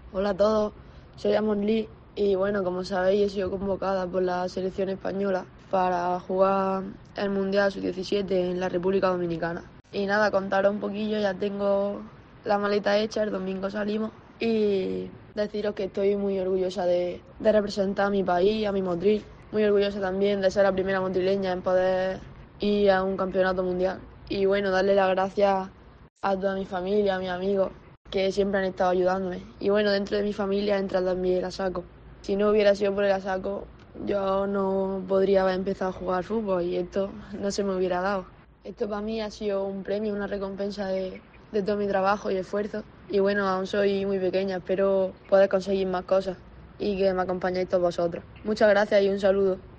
Hola a todos, soy Amon Lee y bueno, como sabéis, he sido convocada por la selección española para jugar el Mundial Sub-17 en la República Dominicana. Y nada, contaros un poquillo, ya tengo la maleta hecha, el domingo salimos y deciros que estoy muy orgullosa de representar a mi país, a mi Motril. Muy orgullosa también de ser la primera motrileña en poder ir a un campeonato mundial. Y bueno, darle las gracias a toda mi familia, a mis amigos que siempre han estado ayudándome. Y bueno, dentro de mi familia entra también el ASACO. Si no hubiera sido por el ASACO, yo no podría haber empezado a jugar fútbol y esto no se me hubiera dado. Esto para mí ha sido un premio, una recompensa de todo mi trabajo y esfuerzo. Y bueno, aún soy muy pequeña, espero poder conseguir más cosas y que me acompañéis todos vosotros. Muchas gracias y un saludo.